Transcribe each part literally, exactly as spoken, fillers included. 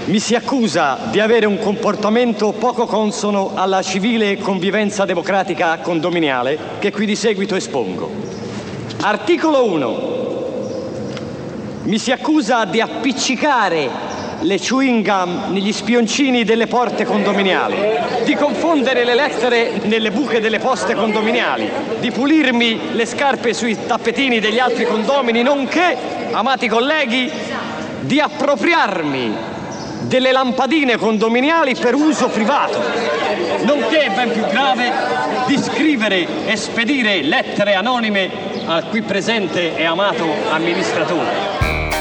Mi si accusa di avere un comportamento poco consono alla civile convivenza democratica condominiale che qui di seguito espongo. Articolo uno. Mi si accusa di appiccicare le chewing gum negli spioncini delle porte condominiali, di confondere le lettere nelle buche delle poste condominiali, di pulirmi le scarpe sui tappetini degli altri condomini, nonché, amati colleghi, di appropriarmi delle lampadine condominiali per uso privato, nonché, ben più grave, di scrivere e spedire lettere anonime al qui presente e amato amministratore.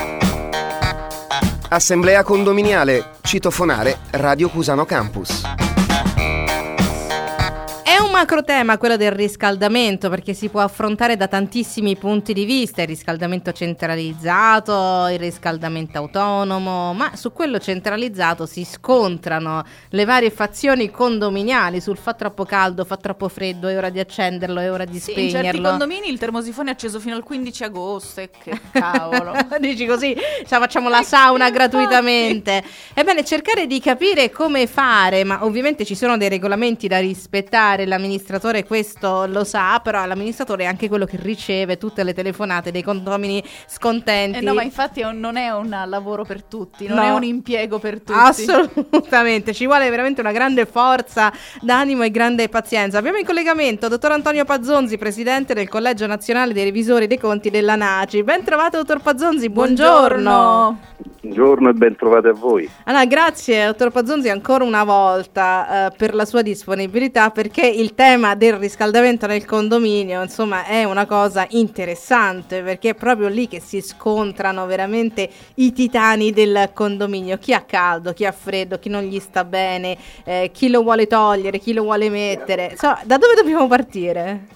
Assemblea condominiale, citofonare Radio Cusano Campus. È un macro tema quello del riscaldamento, perché si può affrontare da tantissimi punti di vista: il riscaldamento centralizzato, il riscaldamento autonomo, ma su quello centralizzato si scontrano le varie fazioni condominiali sul fa troppo caldo, fa troppo freddo, è ora di accenderlo, è ora di sì, spegnerlo. In certi condomini il termosifone è acceso fino al quindici agosto e che cavolo. Dici così, cioè, facciamo la sauna gratuitamente. Ebbene, cercare di capire come fare, ma ovviamente ci sono dei regolamenti da rispettare. L'amministratore questo lo sa, però l'amministratore è anche quello che riceve tutte le telefonate dei condomini scontenti. Eh no, ma infatti è un, non è un lavoro per tutti, non no, è un impiego per tutti. Assolutamente, ci vuole veramente una grande forza d'animo e grande pazienza. Abbiamo in collegamento dottor Antonio Pazzonzi, presidente del Collegio Nazionale dei Revisori dei Conti della NACI. Ben trovato, dottor Pazzonzi, buongiorno. Buongiorno. Buongiorno e ben trovate a voi. Allora, grazie dottor Pazzonzi ancora una volta eh, per la sua disponibilità, perché il tema del riscaldamento nel condominio, insomma, è una cosa interessante, perché è proprio lì che si scontrano veramente i titani del condominio: chi ha caldo, chi ha freddo, chi non gli sta bene, eh, chi lo vuole togliere, chi lo vuole mettere. Insomma, da dove dobbiamo partire?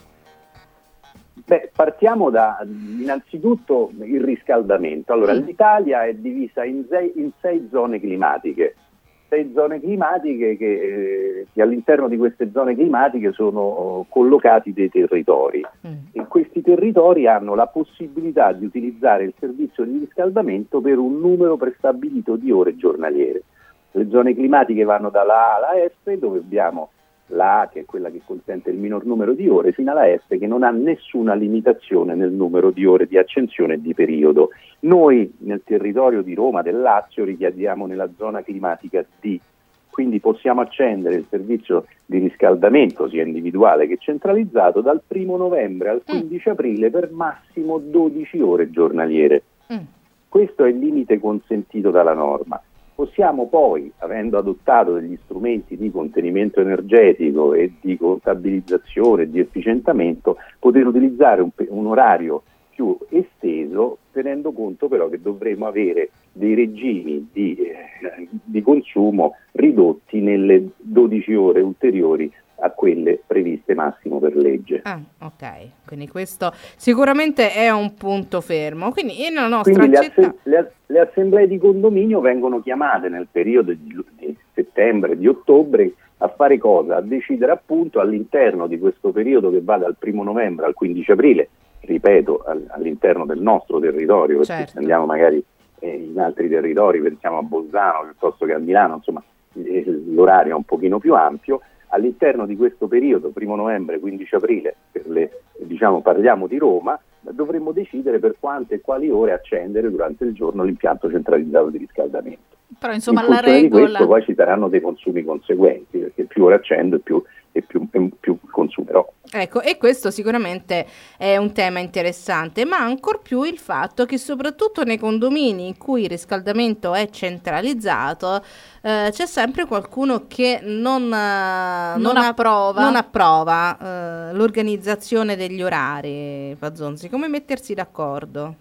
Beh, partiamo da innanzitutto il riscaldamento. Allora, mm. l'Italia è divisa in sei, in sei zone climatiche. Sei zone climatiche che, eh, che all'interno di queste zone climatiche sono oh, collocati dei territori. Mm. E questi territori hanno la possibilità di utilizzare il servizio di riscaldamento per un numero prestabilito di ore giornaliere. Le zone climatiche vanno dalla A alla F, dove abbiamo la A, che è quella che consente il minor numero di ore, fino alla F, che non ha nessuna limitazione nel numero di ore di accensione e di periodo. Noi nel territorio di Roma, del Lazio, richiediamo nella zona climatica D, quindi possiamo accendere il servizio di riscaldamento sia individuale che centralizzato dal primo novembre al quindici aprile per massimo dodici ore giornaliere. Mm. Questo è il limite consentito dalla norma. Possiamo poi, avendo adottato degli strumenti di contenimento energetico e di contabilizzazione e di efficientamento, poter utilizzare un, un orario più esteso, tenendo conto però che dovremo avere dei regimi di, eh, di consumo ridotti nelle dodici ore ulteriori a quelle previste massimo per legge. Ah, ok. Quindi questo sicuramente è un punto fermo. Quindi nella nostra Quindi città... le, ass- le, le assemblee di condominio vengono chiamate nel periodo di, di settembre, di ottobre, a fare cosa? A decidere appunto all'interno di questo periodo che va dal primo novembre al quindici aprile, ripeto, all- all'interno del nostro territorio, perché certo. se andiamo magari eh, in altri territori, pensiamo a Bolzano piuttosto che a Milano, insomma eh, l'orario è un pochino più ampio. All'interno di questo periodo, primo novembre, quindici aprile, per le, diciamo parliamo di Roma, dovremmo decidere per quante e quali ore accendere durante il giorno l'impianto centralizzato di riscaldamento. Però insomma in la funzione regola... di questo poi ci saranno dei consumi conseguenti, perché più ore accendo e più, e più, e più consumerò. Ecco, e questo sicuramente è un tema interessante, ma ancor più il fatto che soprattutto nei condomini in cui il riscaldamento è centralizzato eh, c'è sempre qualcuno che non, eh, non, non approva, non approva eh, l'organizzazione degli orari. Pazzonzi, come mettersi d'accordo?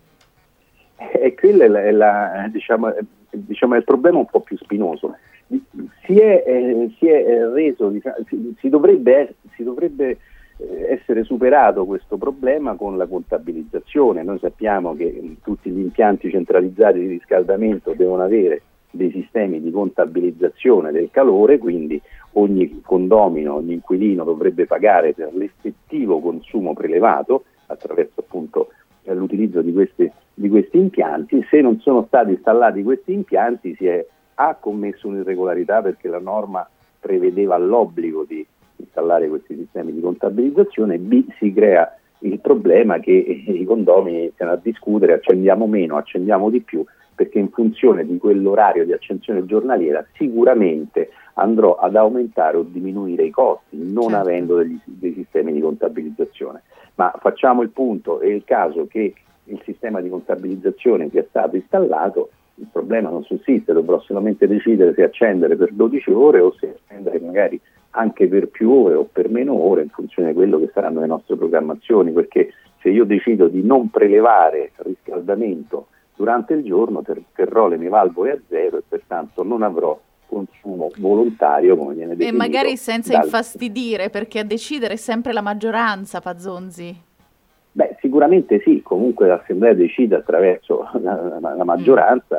E quello è, la, è, la, diciamo, è, diciamo, è il problema un po' più spinoso. Si è, eh, si è reso, diciamo, si, si dovrebbe, si dovrebbe essere superato questo problema con la contabilizzazione. Noi sappiamo che tutti gli impianti centralizzati di riscaldamento devono avere dei sistemi di contabilizzazione del calore, quindi ogni condomino, ogni inquilino dovrebbe pagare per l'effettivo consumo prelevato attraverso appunto l'utilizzo di questi, di questi impianti. Se non sono stati installati questi impianti si è ha commesso un'irregolarità perché la norma prevedeva l'obbligo di installare questi sistemi di contabilizzazione, B, si crea il problema che i condomini iniziano a discutere, accendiamo meno, accendiamo di più, perché in funzione di quell'orario di accensione giornaliera sicuramente andrò ad aumentare o diminuire i costi, non certo. avendo degli, dei sistemi di contabilizzazione. Ma facciamo il punto, è il caso che il sistema di contabilizzazione sia stato installato, il problema non sussiste, dovrò solamente decidere se accendere per dodici ore o se accendere magari anche per più ore o per meno ore in funzione di quello che saranno le nostre programmazioni, perché se io decido di non prelevare riscaldamento durante il giorno ter- terrò le mie valvole a zero e pertanto non avrò consumo volontario, come viene definito. E magari senza dal... infastidire, perché a decidere è sempre la maggioranza, Pazzonzi. Beh, sicuramente sì, comunque l'Assemblea decide attraverso la, la, la maggioranza,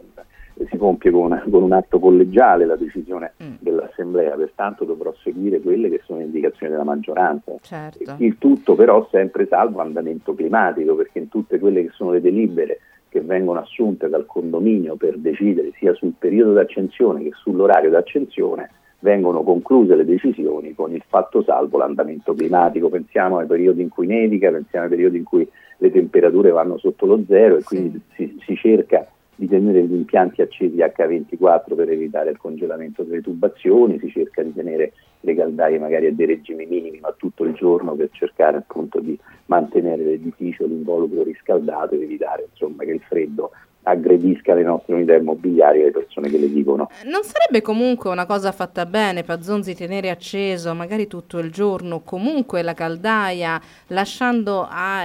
eh, si compie con, con un atto collegiale la decisione mm. dell'Assemblea, pertanto dovrò seguire quelle che sono le indicazioni della maggioranza. Certo. Il tutto però sempre salvo andamento climatico, perché in tutte quelle che sono le delibere che vengono assunte dal condominio per decidere sia sul periodo d'accensione che sull'orario d'accensione, vengono concluse le decisioni con il fatto salvo l'andamento climatico. Pensiamo ai periodi in cui nevica, pensiamo ai periodi in cui le temperature vanno sotto lo zero e quindi sì. si, si cerca di tenere gli impianti accesi acca ventiquattro per evitare il congelamento delle tubazioni, si cerca di tenere le caldaie magari a dei regimi minimi ma tutto il giorno per cercare appunto di mantenere l'edificio, l'involucro riscaldato e evitare insomma che il freddo aggredisca le nostre unità immobiliari e le persone che le vivono. Non sarebbe comunque una cosa fatta bene, Pazzonzi, tenere acceso magari tutto il giorno comunque la caldaia, lasciando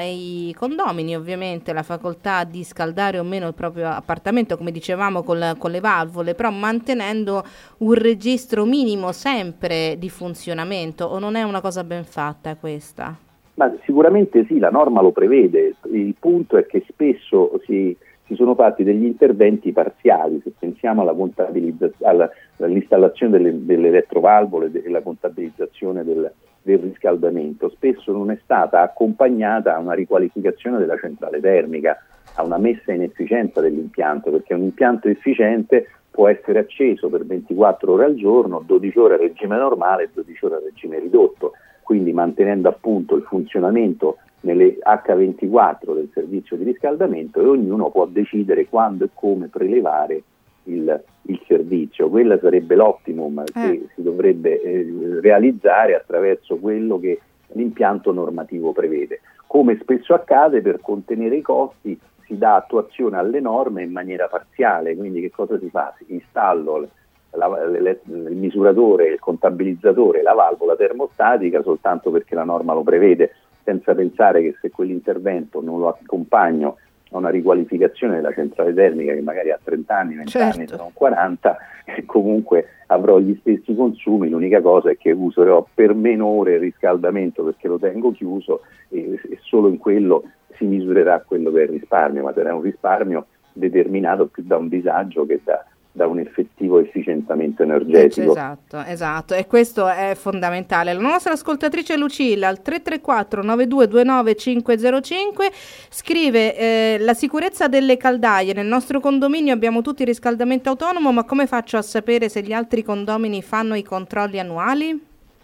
ai condomini ovviamente la facoltà di scaldare o meno il proprio appartamento, come dicevamo con, la, con le valvole, però mantenendo un registro minimo sempre di funzionamento, o non è una cosa ben fatta questa? Ma sicuramente sì, la norma lo prevede, il punto è che spesso si si sono fatti degli interventi parziali, se pensiamo alla contabilizzazione, all'installazione delle, delle elettrovalvole e la contabilizzazione del, del riscaldamento, spesso non è stata accompagnata a una riqualificazione della centrale termica, a una messa in efficienza dell'impianto, perché un impianto efficiente può essere acceso per ventiquattro ore al giorno, dodici ore a regime normale e dodici ore a regime ridotto, quindi mantenendo appunto il funzionamento nelle acca ventiquattro del servizio di riscaldamento, e ognuno può decidere quando e come prelevare il, il servizio. Quella sarebbe l'optimum eh. che si dovrebbe eh, realizzare attraverso quello che l'impianto normativo prevede. Come spesso accade, per contenere i costi si dà attuazione alle norme in maniera parziale, quindi che cosa si fa? Si installo la, le, il misuratore, il contabilizzatore, la valvola termostatica soltanto perché la norma lo prevede, senza pensare che se quell'intervento non lo accompagno a una riqualificazione della centrale termica che magari ha trenta anni, venti certo. anni, non quaranta, e comunque avrò gli stessi consumi. L'unica cosa è che userò per meno ore il riscaldamento perché lo tengo chiuso e, e solo in quello si misurerà quello che è il risparmio, ma sarà un risparmio determinato più da un disagio che da da un effettivo efficientamento energetico. Esatto, esatto, e questo è fondamentale. La nostra ascoltatrice Lucilla al tre tre quattro nove due due nove cinque zero cinque scrive eh, la sicurezza delle caldaie. Nel nostro condominio abbiamo tutti il riscaldamento autonomo, ma come faccio a sapere se gli altri condomini fanno i controlli annuali?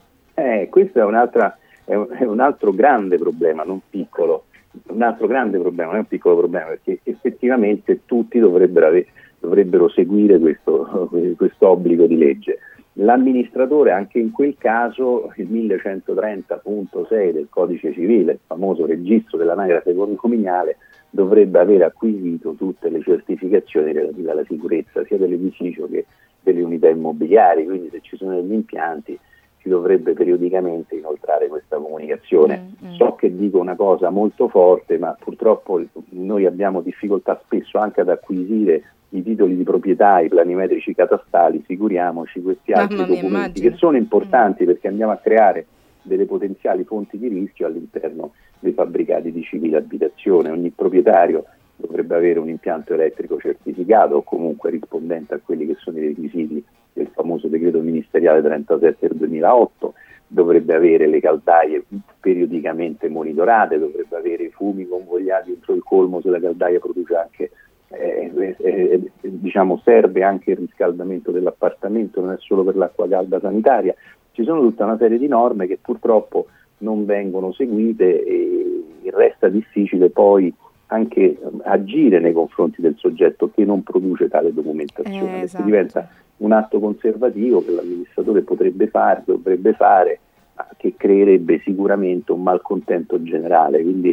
Eh, questo è un'altra è un, è un altro grande problema, non piccolo, un altro grande problema, non è un piccolo problema, perché effettivamente tutti dovrebbero avere dovrebbero seguire questo, questo obbligo di legge. L'amministratore anche in quel caso, il millecentotrenta punto sei del codice civile, il famoso registro dell'anagrafe condominiale, dovrebbe aver acquisito tutte le certificazioni relative alla sicurezza sia dell'edificio che delle unità immobiliari, quindi se ci sono degli impianti si dovrebbe periodicamente inoltrare questa comunicazione. Mm, mm. So che dico una cosa molto forte, ma purtroppo noi abbiamo difficoltà spesso anche ad acquisire i titoli di proprietà, i planimetrici catastali, figuriamoci questi altri Mamma mia, documenti immagino. che sono importanti mm. perché andiamo a creare delle potenziali fonti di rischio all'interno dei fabbricati di civile abitazione. Ogni proprietario dovrebbe avere un impianto elettrico certificato o comunque rispondente a quelli che sono i requisiti del famoso decreto ministeriale trentasette del duemilaotto, dovrebbe avere le caldaie periodicamente monitorate, dovrebbe avere i fumi convogliati entro il colmo se la caldaia produce anche eh, eh, eh, diciamo serve anche il riscaldamento dell'appartamento, non è solo per l'acqua calda sanitaria. Ci sono tutta una serie di norme che purtroppo non vengono seguite e resta difficile poi anche agire nei confronti del soggetto che non produce tale documentazione, eh, esatto. perché diventa un atto conservativo che l'amministratore potrebbe fare, dovrebbe fare, che creerebbe sicuramente un malcontento generale. Quindi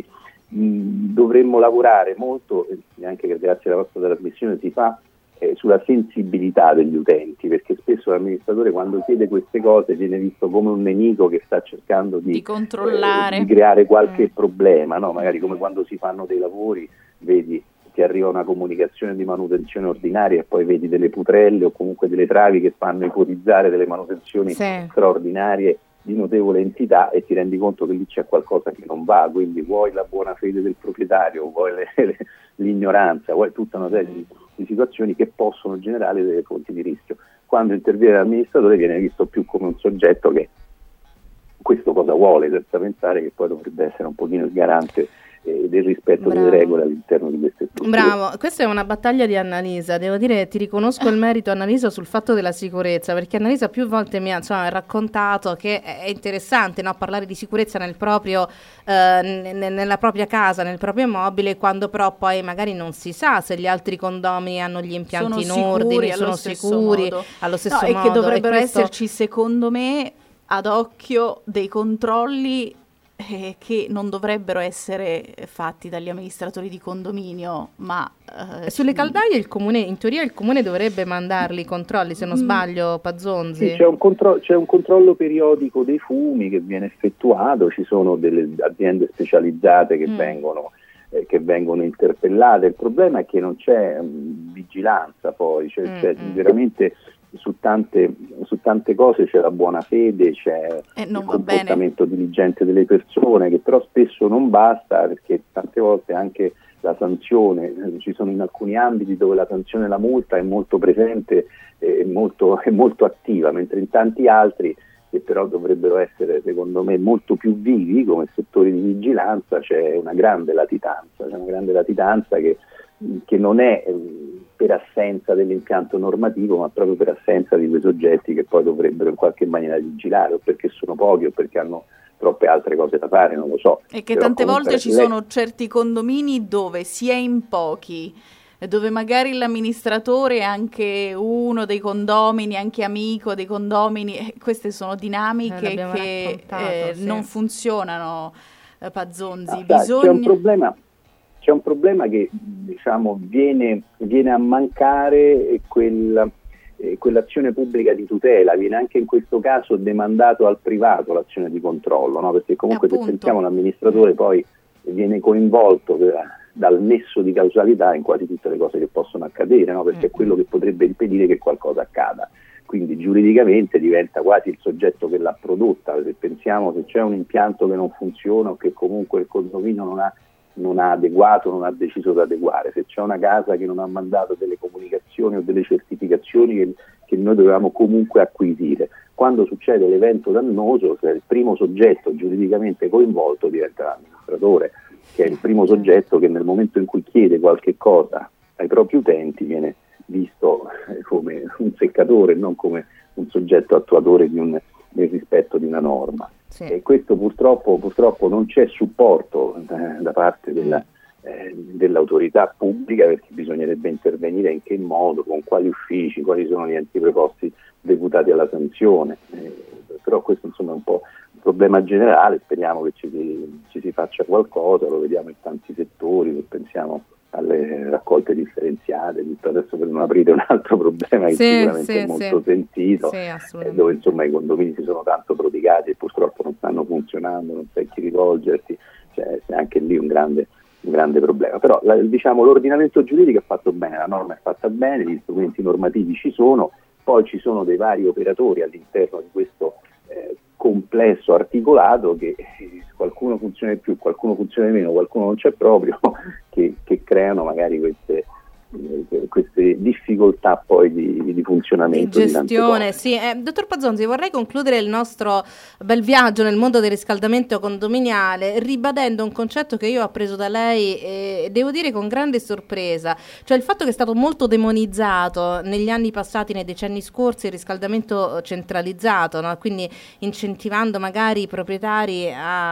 mh, dovremmo lavorare molto, e anche grazie alla vostra trasmissione si fa, eh, sulla sensibilità degli utenti, perché spesso l'amministratore quando chiede queste cose viene visto come un nemico che sta cercando di, di controllare, eh, di creare qualche mm. problema, no? Magari come quando si fanno dei lavori, vedi ti arriva una comunicazione di manutenzione ordinaria e poi vedi delle putrelle o comunque delle travi che fanno ipotizzare delle manutenzioni sì. straordinarie di notevole entità e ti rendi conto che lì c'è qualcosa che non va, quindi vuoi la buona fede del proprietario, vuoi le, le, l'ignoranza, vuoi tutta una serie di, di situazioni che possono generare delle fonti di rischio. Quando interviene l'amministratore viene visto più come un soggetto che questo cosa vuole, senza pensare che poi dovrebbe essere un pochino il garante eh, del rispetto Bravo. delle regole all'interno di queste strutture. Bravo, questa è una battaglia di Annalisa, devo dire, ti riconosco il merito Annalisa sul fatto della sicurezza, perché Annalisa più volte mi ha insomma, raccontato che è interessante, no, parlare di sicurezza nel proprio, eh, n- nella propria casa, nel proprio immobile, quando però poi magari non si sa se gli altri condomini hanno gli impianti sono in ordine, sicuri, sono allo stesso sicuri modo. allo stesso No, modo. e che dovrebbero e questo... esserci, secondo me, ad occhio dei controlli eh, che non dovrebbero essere fatti dagli amministratori di condominio, ma eh, sulle caldaie il comune, in teoria il comune dovrebbe mandarli i controlli, se non Mm. sbaglio, Pazzonzi. Sì, c'è un, contro- c'è un controllo periodico dei fumi che viene effettuato, ci sono delle aziende specializzate che, Mm. vengono, eh, che vengono interpellate. Il problema è che non c'è um, vigilanza poi, cioè, Mm, c'è mm. veramente su tante, su tante cose c'è la buona fede, c'è Eh, non il va bene. comportamento diligente delle persone, che però spesso non basta, perché tante volte anche la sanzione, eh, ci sono in alcuni ambiti dove la sanzione, la multa è molto presente e molto, è molto attiva, mentre in tanti altri che però dovrebbero essere secondo me molto più vivi come settori di vigilanza c'è una grande latitanza, c'è una grande latitanza che, che non è eh, per assenza dell'impianto normativo, ma proprio per assenza di quei soggetti che poi dovrebbero in qualche maniera vigilare, o perché sono pochi o perché hanno troppe altre cose da fare, non lo so. E che Però tante comunque volte ci lei- sono certi condomini dove si è in pochi, dove magari l'amministratore è anche uno dei condomini, anche amico dei condomini, e queste sono Eh, dinamiche l'abbiamo che raccontato, eh, sì. non funzionano, eh, Pazzonzi. Ah, sai, Bisogna... c'è un problema, c'è un problema che diciamo viene, viene a mancare quel, eh, quell'azione pubblica di tutela, viene anche in questo caso demandato al privato l'azione di controllo, no? Perché comunque se Appunto. pensiamo l'amministratore poi viene coinvolto per, dal nesso di causalità in quasi tutte le cose che possono accadere, no? Perché è quello che potrebbe impedire che qualcosa accada. Quindi giuridicamente diventa quasi il soggetto che l'ha prodotta. Se pensiamo che c'è un impianto che non funziona o che comunque il condominio non ha, non ha adeguato, non ha deciso di adeguare, se c'è una casa che non ha mandato delle comunicazioni o delle certificazioni che, che noi dovevamo comunque acquisire, quando succede l'evento dannoso, se il primo soggetto giuridicamente coinvolto diventa l'amministratore, che è il primo soggetto che nel momento in cui chiede qualche cosa ai propri utenti viene visto come un seccatore, non come un soggetto attuatore di un, del rispetto di una norma. Sì. E questo purtroppo, purtroppo non c'è supporto eh, da parte della, eh, dell'autorità pubblica, perché bisognerebbe intervenire in che modo, con quali uffici, quali sono gli enti preposti deputati alla sanzione. Eh, però questo insomma è un po' un problema generale, speriamo che ci si, ci si faccia qualcosa, lo vediamo in tanti settori, se pensiamo alle raccolte differenziate, tutto adesso per non aprire un altro problema che Sì, sicuramente sì, è molto sì. sentito, Sì, eh, assolutamente. dove insomma i condomini si sono tanto prodigati e purtroppo non stanno funzionando, non sai chi rivolgerti, cioè c'è anche lì un grande, un grande problema. Però la, diciamo l'ordinamento giuridico è fatto bene, la norma è fatta bene, gli strumenti normativi ci sono, poi ci sono dei vari operatori all'interno di questo eh, complesso articolato che eh, qualcuno funziona di più, qualcuno funziona di meno, qualcuno non c'è proprio, che, che creano magari queste, eh, queste difficoltà poi di, di funzionamento. Di gestione, di sì. Eh, dottor Pazzonzi, vorrei concludere il nostro bel viaggio nel mondo del riscaldamento condominiale ribadendo un concetto che io ho appreso da lei e devo dire con grande sorpresa, cioè il fatto che è stato molto demonizzato negli anni passati, nei decenni scorsi, il riscaldamento centralizzato, no? Quindi incentivando magari i proprietari a,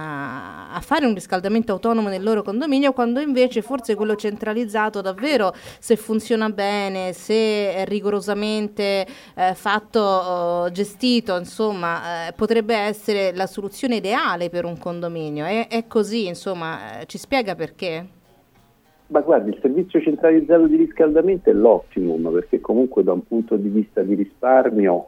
a fare un riscaldamento autonomo nel loro condominio, quando invece forse quello centralizzato davvero, se funziona bene, se è rigorosamente eh, fatto, eh, gestito, insomma, eh, potrebbe essere la soluzione ideale per un condominio. È, è così, insomma, eh, ci spiega perché? Ma guardi, il servizio centralizzato di riscaldamento è l'optimum, perché comunque da un punto di vista di risparmio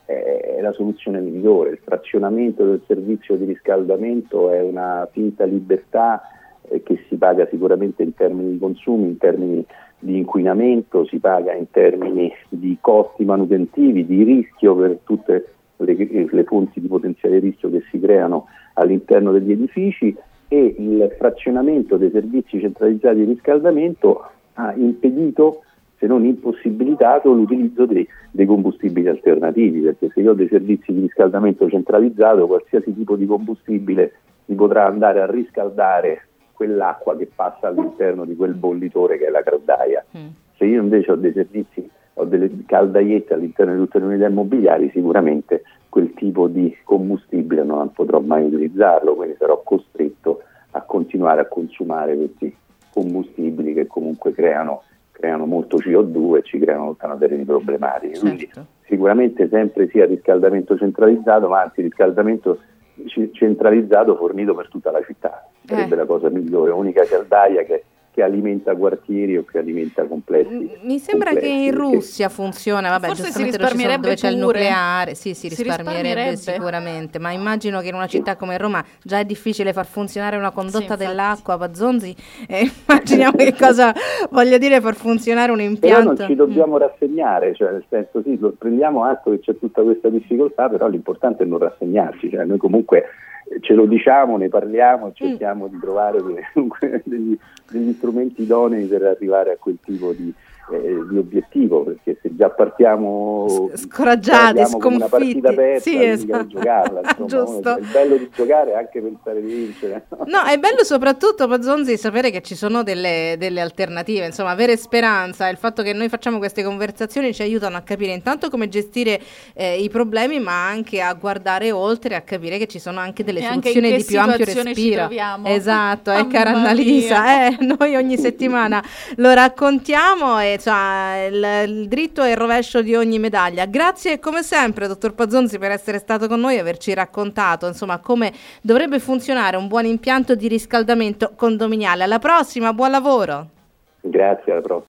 è la soluzione migliore. Il frazionamento del servizio di riscaldamento è una finta libertà eh, che si paga sicuramente in termini di consumi, in termini di inquinamento, si paga in termini di costi manutentivi, di rischio per tutte le, le fonti di potenziale rischio che si creano all'interno degli edifici, e il frazionamento dei servizi centralizzati di riscaldamento ha impedito, se non impossibilitato, l'utilizzo dei, dei combustibili alternativi, perché se io ho dei servizi di riscaldamento centralizzato, qualsiasi tipo di combustibile mi potrà andare a riscaldare quell'acqua che passa all'interno di quel bollitore che è la caldaia. Mm. Se io invece ho dei servizi, ho delle caldaiette all'interno di tutte le unità immobiliari, sicuramente quel tipo di combustibile non potrò mai utilizzarlo, quindi sarò costretto a continuare a consumare questi combustibili che comunque creano creano molto C O due e ci creano tutta una serie di problematiche. Certo. Quindi sicuramente sempre sia riscaldamento centralizzato, ma anzi riscaldamento c- centralizzato fornito per tutta la città. Sarebbe eh. la cosa migliore, unica caldaia che che alimenta quartieri o che alimenta complessi. Mi sembra complessi, che in perché... Russia funziona, vabbè, forse giustamente si risparmierebbe dove c'è il pure. nucleare, sì, si, si risparmierebbe, risparmierebbe sicuramente, ma immagino che in una città come Roma già è difficile far funzionare una condotta sì, dell'acqua, Pazzonzi, eh, immaginiamo che cosa voglia dire far funzionare un impianto. Però non ci dobbiamo mm. rassegnare, cioè nel senso sì, prendiamo atto che c'è tutta questa difficoltà, però l'importante è non rassegnarci, cioè noi comunque ce lo diciamo, ne parliamo, cerchiamo mm. di trovare degli, degli strumenti idonei per arrivare a quel tipo di, eh, di obiettivo, perché se già partiamo scoraggiati, sconfitti, una partita aperta, sì, esatto. giocarla, insomma, il bello di giocare è anche pensare di vincere. No, è bello soprattutto, Pazzonzi, sapere che ci sono delle, delle alternative, insomma, avere speranza, il fatto che noi facciamo queste conversazioni ci aiutano a capire intanto come gestire eh, i problemi, ma anche a guardare oltre, a capire che ci sono anche delle e soluzioni anche di più ampio respiro. Esatto, è eh, cara Annalisa, eh, noi ogni settimana lo raccontiamo e cioè, il, il dritto e il rovescio di ogni medaglia. Grazie come sempre, dottor Pazzonzi, per essere stato con noi e averci raccontato insomma come dovrebbe funzionare un buon impianto di riscaldamento condominiale. Alla prossima, buon lavoro. Grazie, alla prossima.